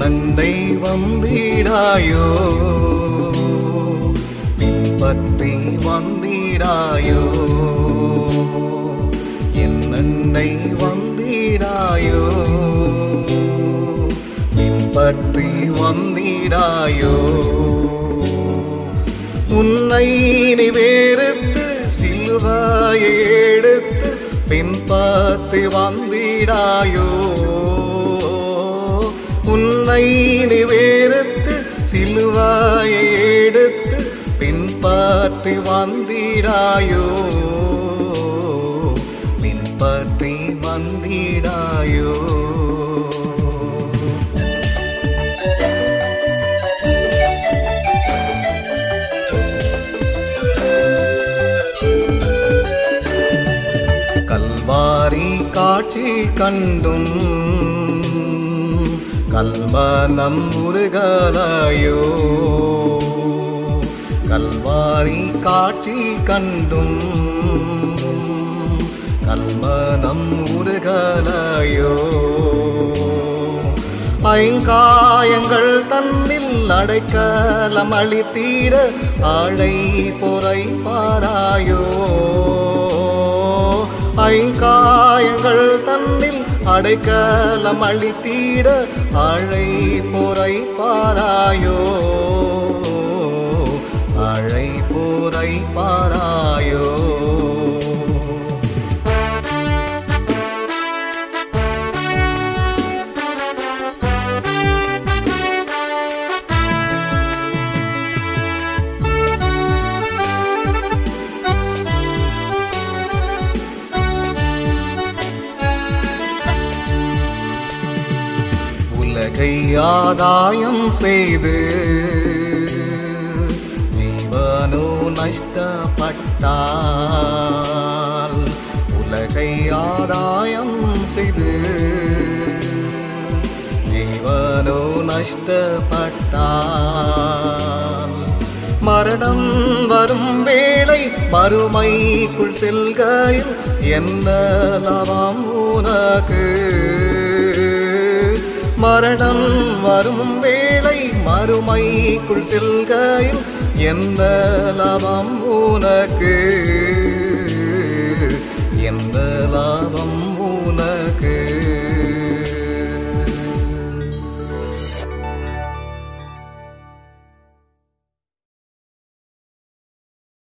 என்னண்டை வந்திடாயோ பின்பற்றி வந்திடாயோ என்னண்டை வந்திடாயோ பின்பற்றி வந்திடாயோ உன்னை நீ வெறுத்து சிலுவையை எடுத்து பின்பற்றி வந்திடாயோ உன்னை நீ வெறுத்து சிலுவையை எடுத்து பின்பற்றி வந்திடாயோ பின்பற்றி வந்திடாயோ கல்வாரி காட்சி கண்டும் கல்மனம் உருகலையோ கல்வாரி காட்சி கண்டும் கல்மனம் உருகலையோ ஐங்காயங்கள் தன்னில் அடைக்கலம் அளித்திட ஆழை பொறை பாராயோ ஐங்காயங்கள் தன்னில் அடைக்கலம் அளித்திட ஆழை பொறை பாராயோ ஆழை பொறை பாராயோ உலகை ஆதாயம் செய்து ஜீவனோ நஷ்டப்பட்டால் உலகை ஆதாயம் செய்து ஜீவனோ நஷ்டப்பட்டால் மரணம் வரும் வேளை மறுமைக்குள் செல்கையில் என்ன லாபம் உனக்கு மரணம் வரும் வேளை மறுமைக்குள் செல்கையில் என்ன லாபம் உனக்கு என்ன லாபம்